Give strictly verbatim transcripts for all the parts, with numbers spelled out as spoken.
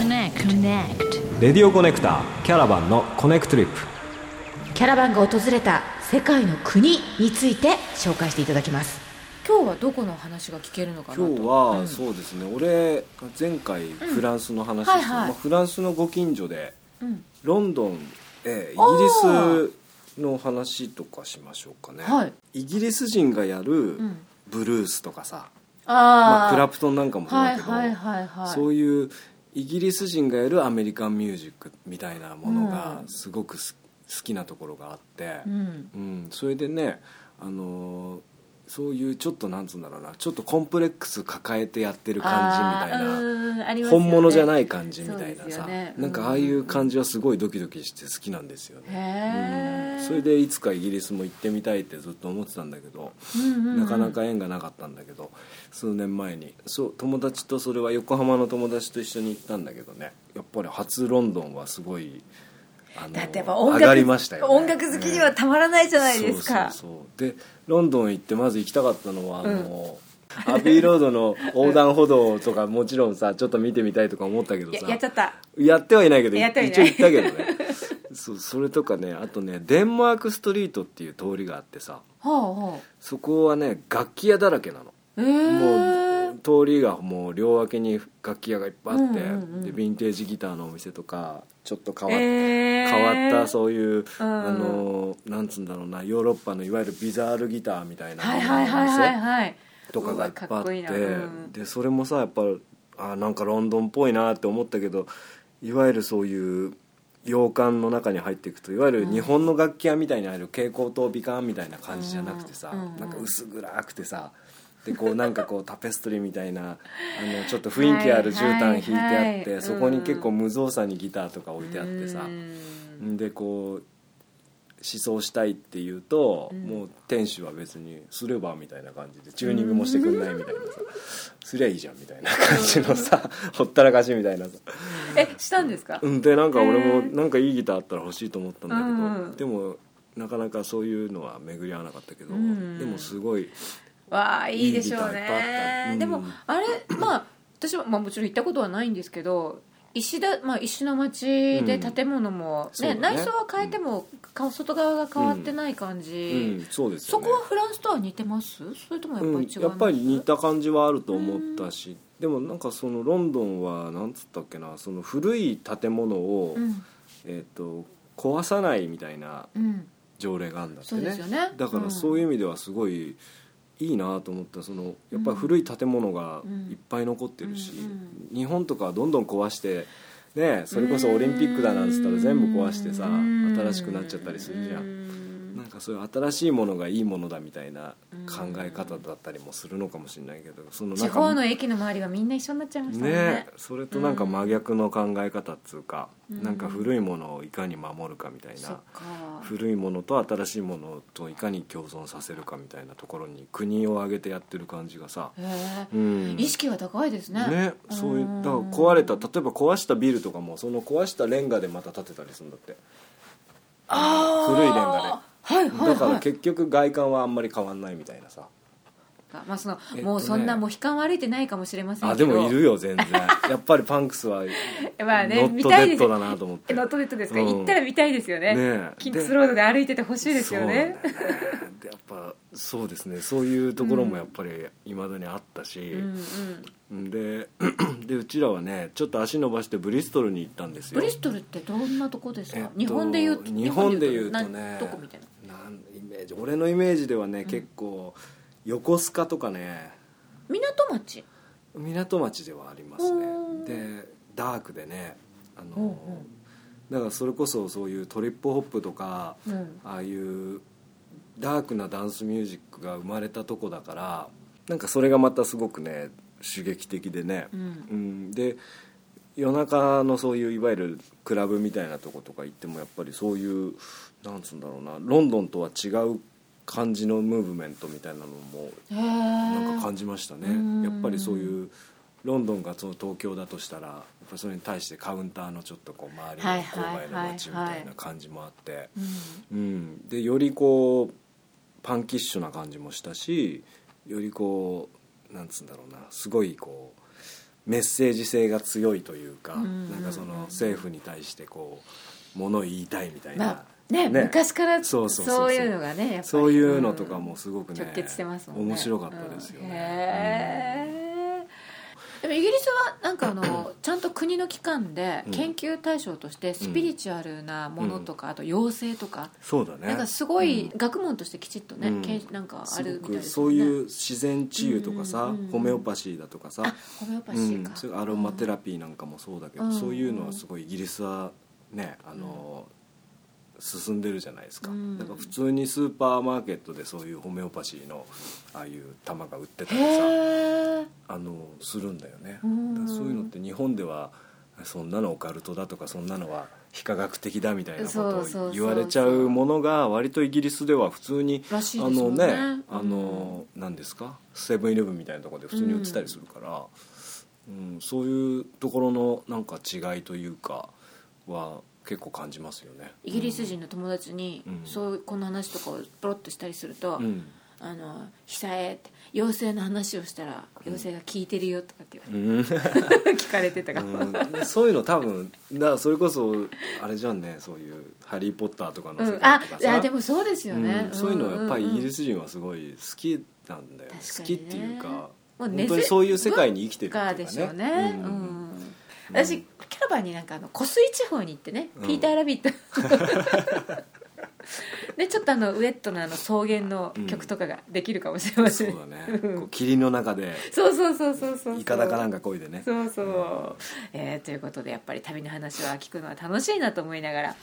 Connect レディオコネクターキャラバンのコネクトリップ。 キャラバンが訪れた世界の国について紹介していただきます。今日はどこの話が聞けるのかなと。 今日は、 うん、 そうですね、俺前回フランスの話して、 うんはいはいまあ、フランスのご近所で、 うん、 ロンドンへイギリスの話とかしましょうかね、 はい、 イギリス人がやるうんブルースとかさ、 あまあ、クラプトンなんかもそうだけど、 はいはいはいはい、 そういうイギリス人がやるアメリカンミュージックみたいなものがすごく好きなところがあって、 うんうん、それでね、あのーそういうちょっとなんつうんだろうな、ちょっとコンプレックス抱えてやってる感じみたいな、 ね、 本物じゃない感じみたいなさ、 ね、 なんかああいう感じはすごいドキドキして好きなんですよね。 へー、 うん、それでいつかイギリスも行ってみたいってずっと思ってたんだけど、うんうんうん、なかなか縁がなかったんだけど、数年前にそう友達と、それは横浜の友達と一緒に行ったんだけどね、やっぱり初ロンドンはすごいだってやっぱ音楽、 上がりましたよね、 音楽好きにはたまらないじゃないですか、 そうそうそうでロンドン行ってまず行きたかったのはあの、うん、アビーロードの横断歩道とかもちろんさちょっと見てみたいとか思ったけどさや, やっちゃったやってはいないけどやってはいない一応行ったけどねそう、それとかね、あとねデンマークストリートっていう通りがあってさ、 はあはあ、 そこはね楽器屋だらけなの。 えー、 もう通りがもう両脇に楽器屋がいっぱいあって、 うんうんうん、 でヴィンテージギターのお店とかちょっと変わっ、 えー、 変わったそういう、うん、あのなんつうんだろうな、ヨーロッパのいわゆるビザールギターみたいなはいはいはいはいはいとかがいっぱいあって、 うん、 でそれもさやっぱあなんかロンドンっぽいなって思ったけど、いわゆるそういう洋館の中に入っていくと、いわゆる日本の楽器屋みたいに入る蛍光灯美観みたいな感じじゃなくてさ、うん、なんか薄暗くてさ、でこうなんかこうタペストリーみたいなあのちょっと雰囲気ある絨毯引いてあって、はいはいはい、そこに結構無造作にギターとか置いてあってさ、でこう思想したいっていうと、うん、もう店主は別にすればみたいな感じでチューニングもしてくんないみたいなさ、すりゃいいじゃんみたいな感じのさほったらかしみたいなさ、 えしたんですか。 でなんか俺もなんかいいギターあったら欲しいと思ったんだけど、うん、でもなかなかそういうのは巡り合わなかったけど、うん、でもすごいわあいいでしょうね、うん、でもあれまあ私は、まあ、もちろん行ったことはないんですけど、石だ、まあ、石の町で建物も、うんねね、内装は変えても、うん、外側が変わってない感じ、 うんうん、そうですよね。 そこはフランスとは似てます？それともやっぱり違う、うん、 やっぱり似た感じはあると思ったし、うん、でもなんかそのロンドンはなんつったっけな、その古い建物を、うん、えーと、壊さないみたいな条例があるんだってね、うん、そうですよね。だからそういう意味ではすごいいいなと思った。そのやっぱり古い建物がいっぱい残ってるし、うん、日本とかはどんどん壊してね、それこそオリンピックだなんつったら全部壊してさ新しくなっちゃったりするじゃん。なんかそういう新しいものがいいものだみたいな考え方だったりもするのかもしれないけど、そのなんか地方の駅の周りがみんな一緒になっちゃいましたね。 ね、それとなんか真逆の考え方っつうか、なんか古いものをいかに守るかみたいな、古いものと新しいものといかに共存させるかみたいなところに国を挙げてやってる感じがさ、 うん、意識は高いですね。 ね、そういうだから壊れた、例えば壊したビルとかもその壊したレンガでまた建てたりするんだって。 あ古いレンガで、 はいはいはい、 だから結局外観はあんまり変わんないみたいなさ、 まあそのえっとね、もうそんなもう悲観悪いてないかもしれませんけど、 あでもいるよ全然やっぱりパンクスはまあ、ね、 ノットデッドだなと思って。 ノットデッドですか、うん、行ったら見たいですよね。ね、キングスロードで歩いててほしいですよね。 そうなんだよねでやっぱそうですね、そういうところもやっぱりいまだにあったし、うんうん、で, でうちらはねちょっと足伸ばしてブリストルに行ったんですよ。 ブリストルってどんなとこですか、 えっと、 日本でいうと日本でいうとね、 どこみたいな、 なんイメージ俺のイメージではね、うん、結構横須賀とかね、 港町港町ではありますね。でダークでね、あの、うんうん、だからそれこそそういうトリップホップとか、うん、ああいうダークなダンスミュージックが生まれたとこだから、なんかそれがまたすごくね刺激的でね、うんうん、で夜中のそういういわゆるクラブみたいなとことか行ってもやっぱりそういうなんつうんだろうな、ロンドンとは違う感じのムーブメントみたいなのもなんか感じましたね。やっぱりそういうロンドンがその東京だとしたらやっぱそれに対してカウンターのちょっとこう周りの郊外の街みたいな感じもあって、うん、でよりこうパンキッシュな感じもしたし、よりこうなんつうんだろうな、すごいこうメッセージ性が強いというか、 うんうんうん、 なんかその政府に対してこう物を言いたいみたいな、まあね、 ね、 昔からそうそうそうそう、 そういうのがねやっぱりそういうのとかもすごくね、 直結してますもんね。 面白かったですよね、 うん、へー、でもイギリスはなんかあのちゃんと国の機関で研究対象としてスピリチュアルなものとか、うん、あと妖精とか、 そうだね、 なんかすごい学問としてきちっとね、うん、なんかあるみたいですね。 そういう自然治癒とかさ、うんうんうん、ホメオパシーだとかさ、 あ、ホメオパシーか、 うん、アロマテラピーなんかもそうだけど、うん、そういうのはすごいイギリスはね、あの、うん、進んでるじゃないですか、うん、だから普通にスーパーマーケットでそういうホメオパシーのああいう玉が売ってたりさ、あのするんだよね、うん、だからそういうのって日本ではそんなのオカルトだとかそんなのは非科学的だみたいなことを言われちゃうものが割とイギリスでは普通にらしいですもんね、 あのね、あの何ですか、セブンイレブンみたいなところで普通に売ってたりするから、うんうん、そういうところのなんか違いというかは結構感じますよね。 イギリス人の友達に、うん、そうこの話とかをポロッとしたりすると、うん、あの久江って妖精の話をしたら妖精が聞いてるよとかって言われて、うん、聞かれてたから、 うん、そういうの多分だからそれこそあれじゃんね、そういうハリーポッターとかの世界とかさ、 うん、あ、いやでもそうですよね、 うん、そういうのはやっぱりイギリス人はすごい好きなんだよ、ね、好きっていうかもう本当にそういう世界に生きてるっていうかね、 でしょうね、うんうん、私キャラバンになんかあの湖水地方に行ってね、うん、ピーターラビットでちょっとあのウェットなあの草原の曲とかができるかもしれません、 うん、そうだねこう霧の中でそうそうそうそうそうイカダかなんか漕いでね、 そうそう、うん、えー、ということでやっぱり旅の話は聞くのは楽しいなと思いながら、はい、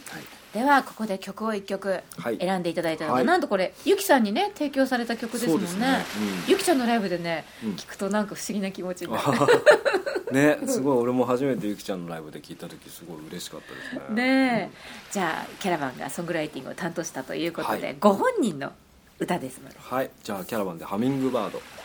ではここで曲をいっきょく選んでいただいたのが、はい、なんとこれゆきさんにね提供された曲ですもんね、ね、うん、ゆきちゃんのライブでね、うん、聞くとなんか不思議な気持ちになるね、すごい俺も初めてゆきちゃんのライブで聞いた時すごい嬉しかったですね。 ねえ、うん、じゃあキャラバンがソングライティングを担当したということで、はい、ご本人の歌ですので、 はい、じゃあキャラバンでハミングバード。